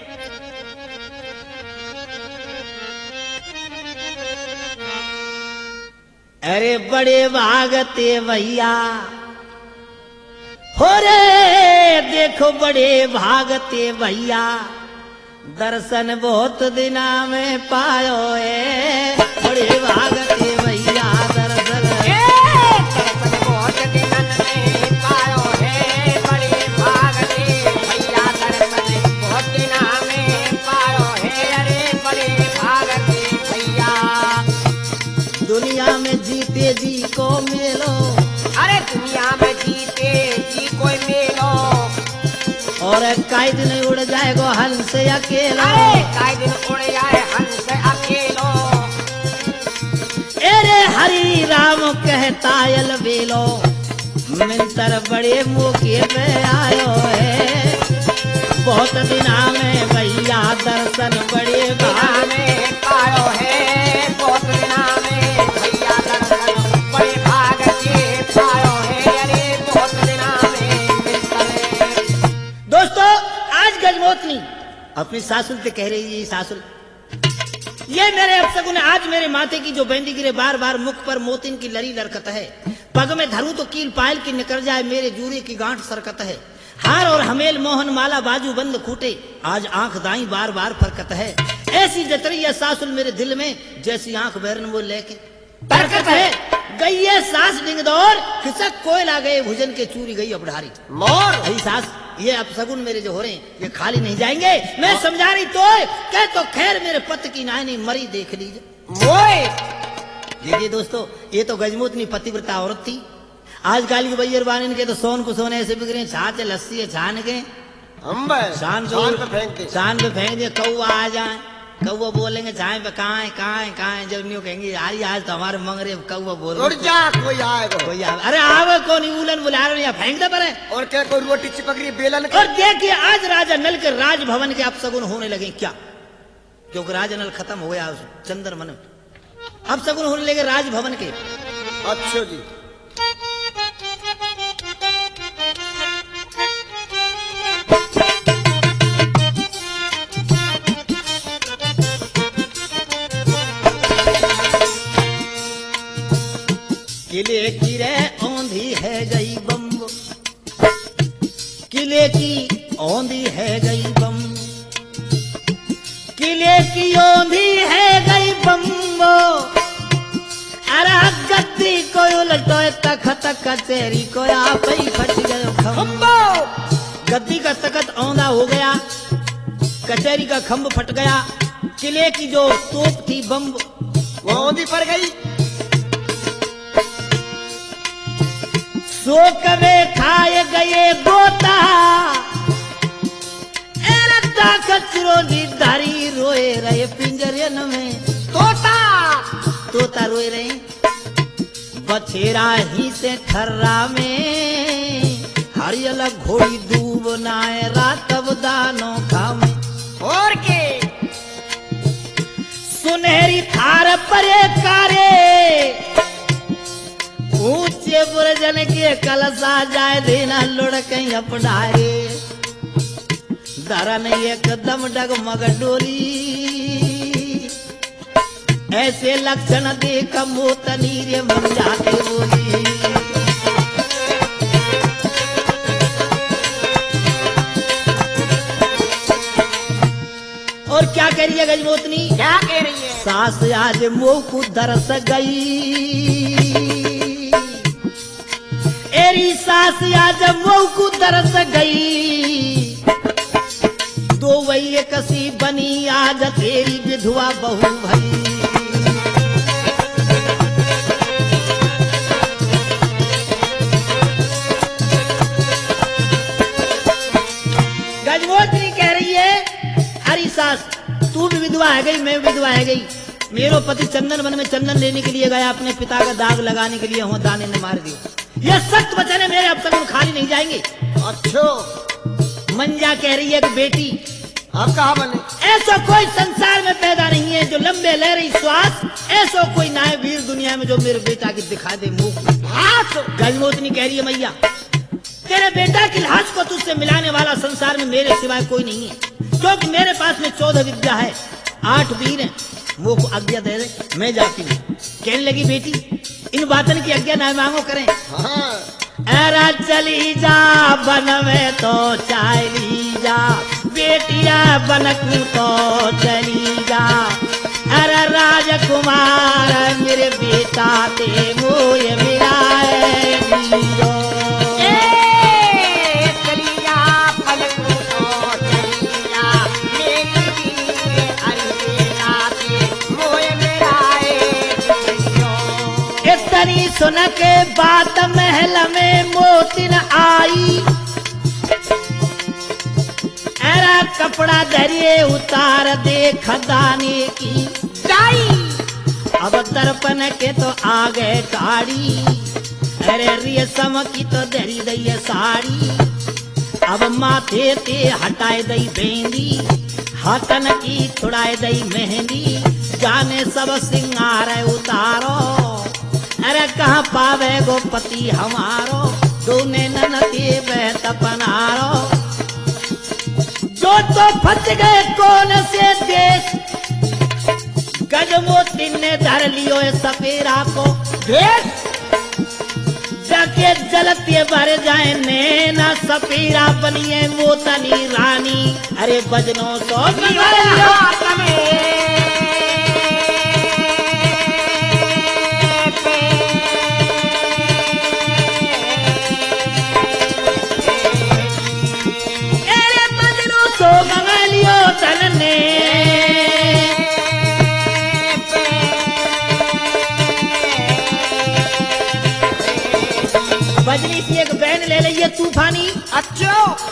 [SPEAKER 1] अरे बड़े भागते भैया हो रे, देखो बड़े भागते भैया, दर्शन बहुत दिना में पायो है। बड़े भागते भैया दर्शन
[SPEAKER 2] पायो है।
[SPEAKER 1] काई दिन उड़ जाएगो हंस अकेलो।
[SPEAKER 2] अरे काई दिन उड़ जाए हंस अकेलो।
[SPEAKER 1] अरे हरि राम कहता यल बेलो, मिलतर बड़े मौके पे आयो है। बहुत दिना में भैया दर्शन बड़े
[SPEAKER 2] दिना में पायो है, बहुत दिना में भैया दर्शन बड़े भाग से पायो है। अरे बहुत दिना में मिलता है।
[SPEAKER 1] दोस्तों आज गजमोतनी अपनी सासुल से कह रही है, सासुल ये मेरे अपसगुन, आज मेरे माथे की जो बेंदी गिरे बार बार मुख पर मोतिन की लरी लरकत है। पग में धरू तो कील पायल की निकल जाए, मेरे जूरे की गांठ सरकत है। हार और हमेल मोहन माला बाजू बंद खूटे, आज आंख दाई बार बार फरकत है। ऐसी जतरिया सासुल मेरे दिल में, जैसी आंख बैरन वो लेके बरकत है। गई ये सास डिंगदौर, खिसक कोयला गए भुजन के चूरी गई अबढ़ारी।
[SPEAKER 2] मोर
[SPEAKER 1] अही सास ये अपसगुन मेरे जो हो रहे हैं ये खाली नहीं जाएंगे। मैं समझा रही तो कह तो खैर मेरे पति की नानी मरी देख लीजिए।
[SPEAKER 2] मोए
[SPEAKER 1] देखिए दोस्तों ये तो गजमोतनी पतिव्रता औरत थी। आजकल की भैया बानिन के तो सोन को सोने ऐसे बिगड़े, छाछ लस्सी है छान के
[SPEAKER 2] हम
[SPEAKER 1] शान
[SPEAKER 2] शान पे फेंक दे।
[SPEAKER 1] शान पे फेंक दे, कौआ आ जाए, कौआ बोलेंगे छाए पे कहाँ है कहाँ है कहाँ है। जब नहीं कहेंगे आई आज तो हमारे मंगरे कौआ बोल
[SPEAKER 2] उड़ जा कोई आएगा।
[SPEAKER 1] कोई आवे, अरे आवे कौन उलन बुला रहे या फेंक दे परे।
[SPEAKER 2] और क्या कोई रोटी चिपक रही बेलन के।
[SPEAKER 1] और देखिए आज राजा नल के राजभवन के अपसगुन होने लगे क्या, क्योंकि राजा नल खत्म हो गया चंद्रमन में, अपसगुन होने लगे राजभवन के।
[SPEAKER 2] अच्छा जी
[SPEAKER 1] किले की रे औंधी है गई बम, किले की औंधी है गई बम, किले की औंधी है गई बम। अरे गद्दी को उलटो तखत कचेरी को आप ही फट गयो खम्बो। गद्दी का तखत औंधा हो गया, कचहरी का खम्भ फट गया, किले की जो तोप थी बम
[SPEAKER 2] वो औंधी पड़ गई।
[SPEAKER 1] शोक में खाए गए गोता, चिरोली धारी रोए रहे पिंजरे में।
[SPEAKER 2] तोता
[SPEAKER 1] तोता रोए रहे बछेरा ही से ठर्रा में, हरियल घोड़ी दूब नाए रातब दानो खामे।
[SPEAKER 2] और के
[SPEAKER 1] सुनहरी थार परे कारे, ऊंचे बुरजन के कलसा जाए देना लुढ़के अपडारे। धरन एकदम डगमग डोली, ऐसे लक्षण देख मोतनी रे मन जाते बोली। और क्या कह रही है गजमोतनी,
[SPEAKER 2] क्या कह रही है।
[SPEAKER 1] सास आज मोह को दरस गई, एरी सास आज मोह को दरस गई। दो वही कसी बनी आज तेरी विधवा बहू भई। गजमोतनी कह रही है हरी सास तू भी विधवा है गई, मैं भी विधवा है गई। मेरो पति चंदन वन में चंदन लेने के लिए गया, अपने पिता का दाग लगाने के लिए वहां दाने ने मार दिया। यह सख्त वचन है, मेरे अब तक खाली नहीं जाएंगे।
[SPEAKER 2] अच्छा
[SPEAKER 1] मंजा कह रही है कि बेटी
[SPEAKER 2] आप कहाँ बने।
[SPEAKER 1] ऐसा कोई संसार में पैदा नहीं है जो लंबे ले रही श्वास, ऐसा कोई नाय वीर दुनिया में जो मेरे बेटा की दिखा दे मुंह हाथ। गजमोतनी कह रही है मैया तेरे बेटा की लाश को तुझसे मिलाने वाला संसार में मेरे सिवाय कोई नहीं है, क्योंकि मेरे पास में चौदह विद्या है, आठ वीर हैं। वो को आज्ञा दे दे मैं जाती हूँ। कहने लगी बेटी इन बातन की आज्ञा ना मांगो करें।
[SPEAKER 2] हाँ
[SPEAKER 1] अरे चली जा बन में तो चली जा, बेटिया बनकू तो चली जा। अरे राजकुमार मेरे बेटा ते मोय मिलाए दियो।
[SPEAKER 2] ए चली जा बनकू तो चली जा, मेरी हरी बेटा ते मोय मिलाए दियो।
[SPEAKER 1] इतनी सुन के बात महल में मोतिन आई, अरे कपड़ा धरिए उतार दे खदाने की
[SPEAKER 2] जाई
[SPEAKER 1] अब दर्पण के तो आ गए टाड़ी अरे रेशम की तो धरी दई साड़ी अब माथे ते हटाए दई बेंदी हाथन की छुड़ाए दई मेहंदी जाने सब सिंगार उतारो अरे कहाँ पावे गोपति हमारो दोने ननती बहत पनारो जो तो फंस गए कौन से देश गजमोती ने धर लियो सपेरा को
[SPEAKER 2] देश
[SPEAKER 1] जाके जलते भर जाए नैना सपेरा बनिए मोतनी रानी अरे बजनो सो
[SPEAKER 2] मेरे हाथ में
[SPEAKER 1] अरे बजनो सो मंगलियो तन ने बजनी सी एक बहन ले लिये तूफानी
[SPEAKER 2] अच्छो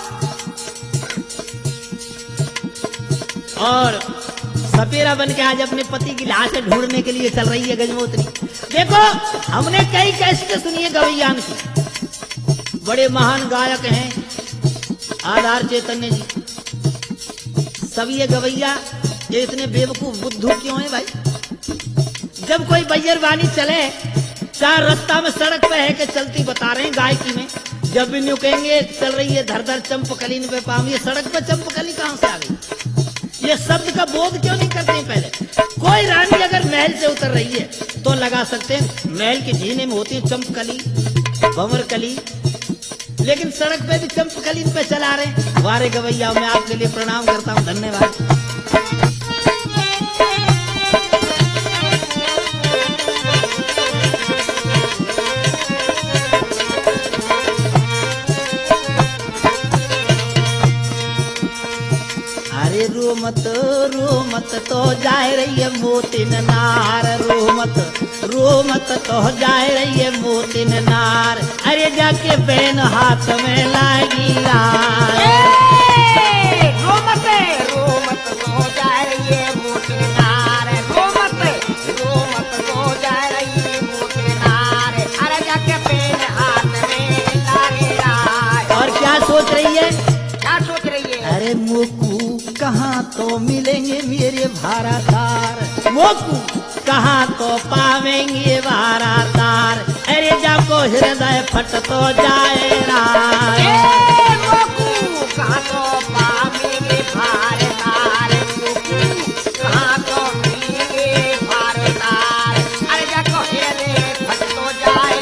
[SPEAKER 1] और सपेरा बन के आज अपने पति की लाश ढूंढने के लिए चल रही है गजमोत्री। देखो हमने कई कैसेट सुनी है गवैयान की, बड़े महान गायक हैं आधार चैतन्य जी। सब ये गवैया ये इतने बेवकूफ बुद्धू क्यों है भाई? जब कोई बैयर वाणी चले चार रास्ता में सड़क पे है कि चलती बता रहे हैं गायकी में, जब भी न्यू कहेंगे चल रही है धर धर चंपकली पे पाम, ये सड़क पे चंपकली कहाँ से आ गई? ये शब्द का बोध क्यों नहीं करते हैं पहले? कोई रानी अगर महल से उतर रही है तो लगा सकते हैं महल के जीने में होती है चंपकली भंवरकली, लेकिन सड़क पे भी चंपकली पे चला रहे। वारे गवैया मैं आपके लिए प्रणाम करता हूँ, धन्यवाद। रो मत रो मत तो जाए रही है मोतिन नार, रो मत रो मत तो जाए रही है मोतिन नार, अरे जाके बहन हाथ में लागी
[SPEAKER 2] रो मत रो मत तो जाए रही है मोतिन नार, रो मत रो मत तो जाए रही है मोतिन नार, अरे जाके बहन हाथ में लागी।
[SPEAKER 1] और क्या सोच रही है?
[SPEAKER 2] क्या सोच रही है?
[SPEAKER 1] अरे मोकू कहाँ तो मिलेंगे मेरे भारातार, मोकू कहाँ तो पावेंगे भारातार, अरे जाको हृदय फट तो जाए
[SPEAKER 2] मोकू कहाँ तो पावेंगे भारातार, मोकू कहाँ तो मिलेंगे भारातार, अरे जाको हृदय फट तो जाए।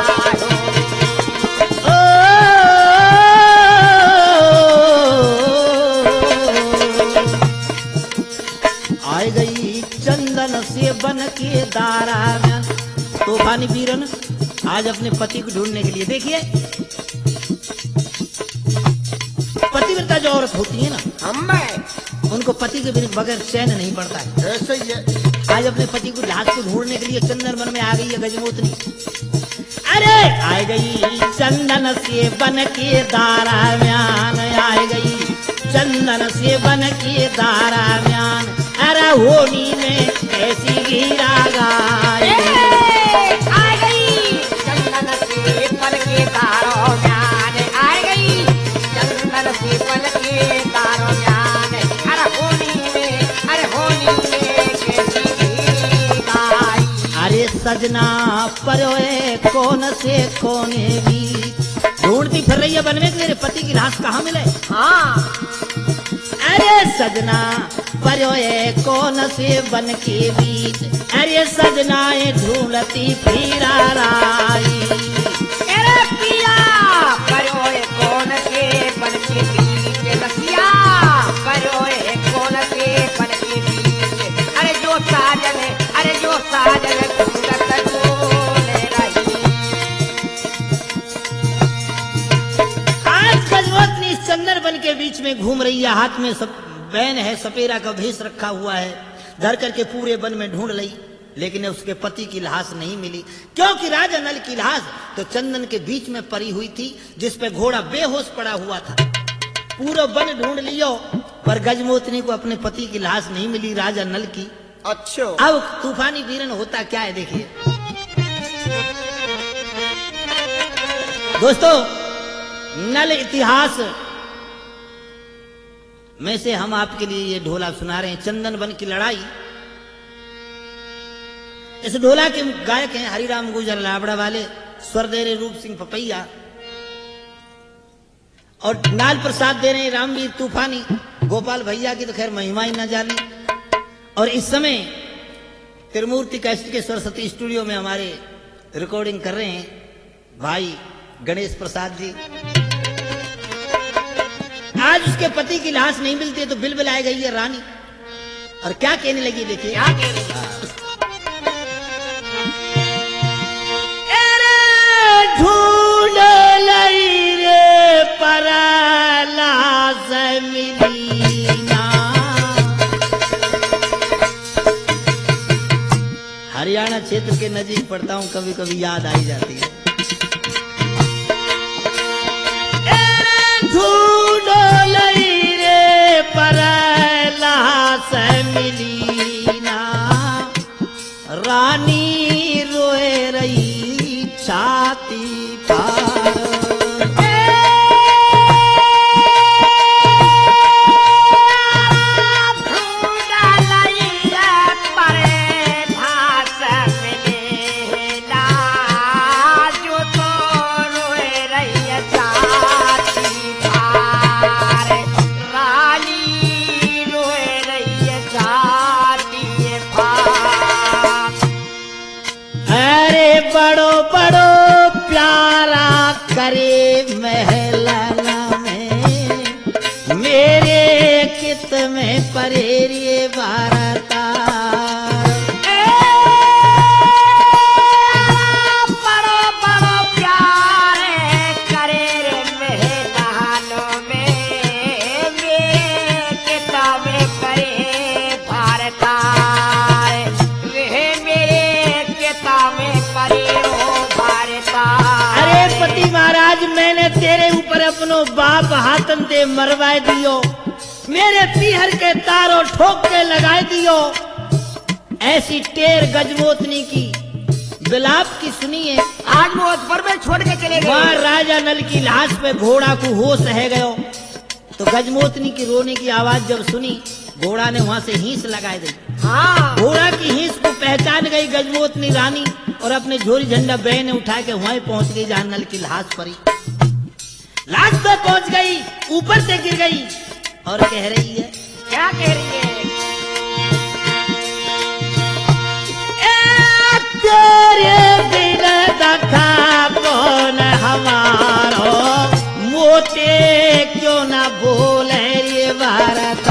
[SPEAKER 1] आए गई चंदन से बन के दारा में तूफानी वीरन आज अपने पति को ढूंढने के लिए। देखिए पतिव्रता जो औरत होती है ना,
[SPEAKER 2] हम
[SPEAKER 1] उनको पति के बिना बगैर चैन नहीं पड़ता है।
[SPEAKER 2] ऐसे ही है।
[SPEAKER 1] आज अपने पति को लाश को ढूंढने के लिए चंदन वन में आ गई है गजमोत्री। अरे आ गई चंदन से बन के दारा म्यान, आ गई चंदन से बन के दारा म्यान, अरे होनी में ऐसी गिरा गाय
[SPEAKER 2] आ गई चंदन से बन के दारो म्यान, आ गई चंदन से बन के दारो म्यान, अरे होनी में अरे होनी में कैसी गाय।
[SPEAKER 1] अरे सजना परोए कौन से कोने भी ढूंढती फिर रही है वन में मेरे पति की लाश कहाँ मिले।
[SPEAKER 2] हाँ
[SPEAKER 1] अरे सजना परोए कौन से बन के बीच, अरे सजना ये ढूंढती फिरा राई,
[SPEAKER 2] अरे पिया परोए कौन से बन के बीच, रसिया परोए कौन से बन के बीच, अरे जो साजन अरे जो साजन ढूंढत ढूंढ रही।
[SPEAKER 1] आज गजमोत्री चंदन वन के बीच में घूम रही है, हाथ में सब बैन है, सपेरा का भेष रखा हुआ है, धर करके पूरे वन में ढूंढ रही, लेकिन उसके पति की लाश नहीं मिली, क्योंकि राजा नल की लाश तो चंदन के बीच में पड़ी हुई थी जिस पे घोड़ा बेहोश पड़ा हुआ था। पूरा वन ढूंढ लियो पर गजमोतनी को अपने पति की लाश नहीं मिली, राजा नल की।
[SPEAKER 2] अच्छा
[SPEAKER 1] अब तूफानी वीरन होता क्या है देखिए दोस्तों। नल इतिहास में से हम आपके लिए ये ढोला सुना रहे हैं, चंदन वन की लड़ाई। इस ढोला के गायक हैं हरिराम गुजर लाबड़ा वाले, स्वर दे रहे रूप सिंह पपैया, और नाल प्रसाद दे रहे हैं रामवीर तूफानी। गोपाल भैया की तो खैर महिमा ही न जानी। और इस समय त्रिमूर्ति कैसेट के सरस्वती स्टूडियो में हमारे रिकॉर्डिंग कर रहे हैं भाई गणेश प्रसाद जी। आज उसके पति की लाश नहीं मिलती है तो बिलबिलाए गई है रानी, और क्या कहने लगी देखिए।
[SPEAKER 2] क्या कह रही है?
[SPEAKER 1] ढूंढ लई रे पर लाश मिली ना। हरियाणा क्षेत्र के नजीक पड़ता हूँ, कभी कभी याद आई जाती है। ढूंढ लई रे पर लाश मिली ना। रानी रोए रही छाती पर। बड़ो बड़ो प्यारा करे महलाना में, मेरे कित में परेरिए भारता।
[SPEAKER 2] बड़ो बड़ो प्यारे करे रे महलानों में, मेरे कित में परे भारता।
[SPEAKER 1] अरे पति महाराज, मैंने तेरे ऊपर अपनो बाप हाथन दे मरवाए दियो, मेरे पीहर के तारों ठोक के लगाए दियो। ऐसी टेर गजमोतनी की बिलाप की सुनिए।
[SPEAKER 2] आज वो पर में छोड़ के चले गए।
[SPEAKER 1] वहां राजा नल की लाश पे घोड़ा को होश रह गयो, तो गजमोतनी की रोने की आवाज जब सुनी, घोड़ा ने वहां से हींस लगाई दी।
[SPEAKER 2] हाँ
[SPEAKER 1] घोड़ा की हींस को पहचान गई गजमोतनी रानी, और अपने झोरी झंडा बहने उठा के वहीं पहुंच गई जहां नल की लाश पड़ी। लाश पे पहुंच गई, ऊपर से गिर गई और कह रही है,
[SPEAKER 2] क्या कह रही है?
[SPEAKER 1] ए तेरे बिना दखा कौन हमारो, मोते क्यों ना बोले रे भारता।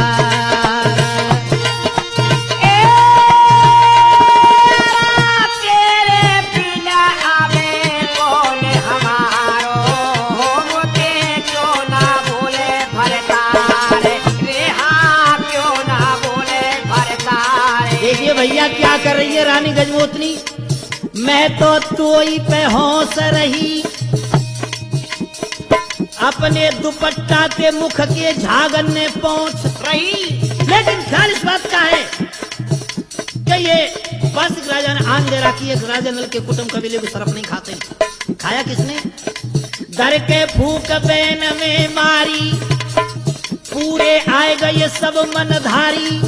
[SPEAKER 1] भैया क्या कर रही है रानी गजमोतनी, मैं तो तोई पे होश रही, अपने दुपट्टा के मुख के झागन ने पहुंच
[SPEAKER 2] रही।
[SPEAKER 1] लेकिन ख्याल इस बात का है कि ये वासिक राजा ने आन दे रखी है, राजा नल के कुटुंब कबीले को सरफ नहीं खाते। खाया किसने? दर के फूक बैन में मारी, पूरे आए गए सब मनधारी।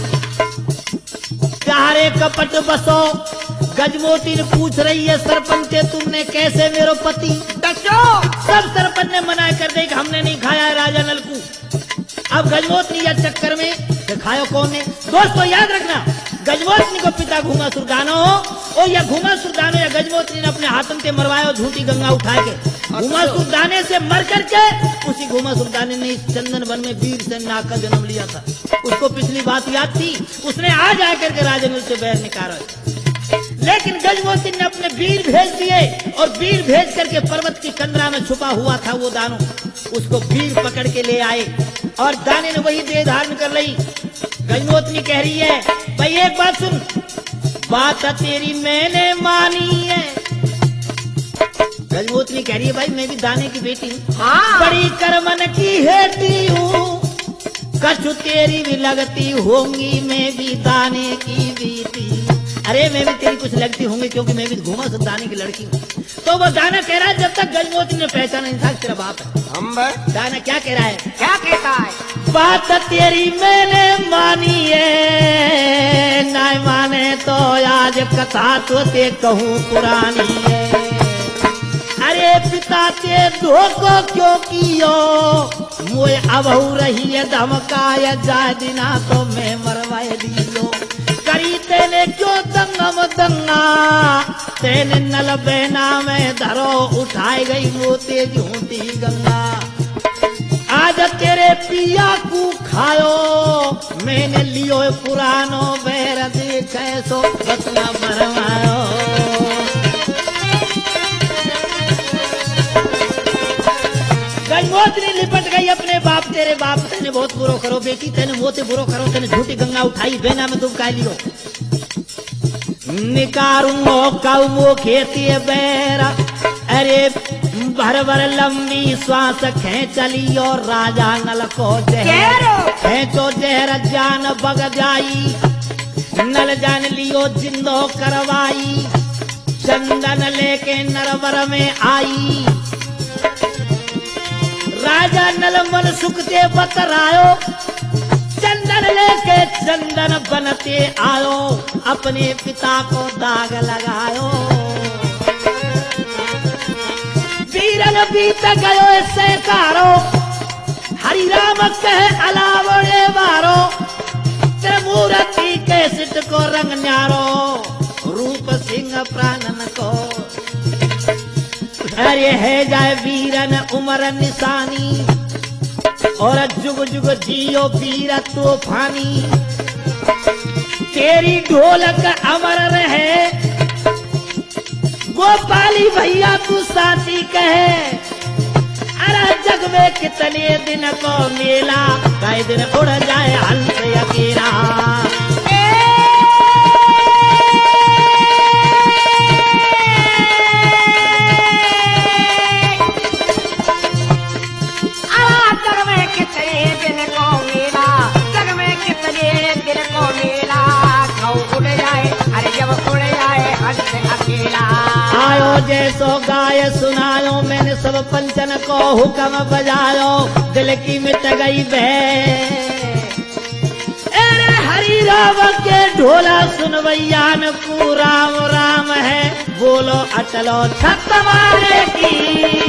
[SPEAKER 1] चारे कपट बसो, गजमोती ने पूछ रही है, सरपंच तुमने कैसे मेरो पति
[SPEAKER 2] डचो।
[SPEAKER 1] सब सरपंच ने मना कर दे कि हमने नहीं खाया राजा नल को। अब गजमोतनी या चक्कर में खायो कौन ने? दोस्तों याद रखना, गजमोतनी को पिता घूमा सुरदानो हो, और या घूमा सुरदानो या गजमोतनी ने अपने हाथन से मरवाया झूठी गंगा उठा के। घूमा सुरदाने से मर करके उसी घूमा सुरदाने ने इस चंदन वन में वीर सेन नाग का जन्म लिया था। उसको पिछली बात याद थी, उसने आज आकर के राजा नल से बैर निकाला। लेकिन गजमोती ने अपने वीर भेज दिए, और वीर भेज करके पर्वत की कंदरा में छुपा हुआ था वो दानो, उसको वीर पकड़ के ले आए, और दाने ने वही देह धारण कर ली। गजमोतनी कह रही है, भाई एक बात सुन, बात तेरी मैंने मानी है। गजमोतनी कह रही है, भाई मैं भी दाने की बेटी हूँ,
[SPEAKER 2] हाँ।
[SPEAKER 1] बड़ी करमन की हेती हूँ, कछु तेरी भी लगती होंगी, मैं भी दाने की बीती। अरे मैं भी तेरी कुछ लगती होंगी क्योंकि मैं भी घूमा सब दाने की लड़की हूँ। तो वो दाना कह रहा है जब तक गजमोती ने पहचाना नहीं था तेरा बाप है।
[SPEAKER 2] हम
[SPEAKER 1] दाना क्या कह रहा है?
[SPEAKER 2] क्या कहता है?
[SPEAKER 1] बात तेरी मैंने मानी है, ना माने तो आज कथा तो ते कहूँ पुरानी है। अरे पिता ते धोखो क्यों कियो, मुझे अबहू रही है धमकाया जा दिना तो मैं मरवाए दियो। करी तेने क्यों दंगम दंगा, तेने नल बहना में धरो उठाई गई मोते झूठी गंगा। आज तेरे पिया को खायो, मैंने लियो पुरानो बैर देखे सो बतना बरमायो। गजमोत्री लिपट गई अपने बाप, तेरे बाप तेने बहुत बुरो करो बेटी, तेने मोते बुरो करो, तेने झूठी गंगा उठाई बेना में तुम कह लियो। निकारूंगो कौ खेती बैरा, अरे भर भर लंबी श्वास खेच लियो राजा नल को जहर, खेचो जहर जान बग जाई, नल जान लियो जिंदो करवाई, चंदन लेके नरवर में आई। राजा नल मन सुखते बतरायो, चंदन लेके चंदन बनते आयो, अपने पिता को दाग लगायो। वीरन बीत गयो ऐसे कारो, हरि राम कहे अलावड़े बारो, त्रिमूर्ति के सिट को रंग न्यारो, रूप सिंह प्राणन को। अरे है जाए वीरन उमर निशानी, और जुग जुग जियो वीर तूफानी। तेरी ढोलक अमर रहे, गोपाली भैया तू साथी कहे। अरे जग में कितने दिन को मेला, कई दिन उड़ जाए हंस अकेला। आयो जैसो गाय सुनायो, मैंने सब पंचन को हुक्म बजायो, दिल की मिट गई बह। अरे हरि राम के ढोला सुनवैयान को राम राम है, बोलो अटलो छत मारे की।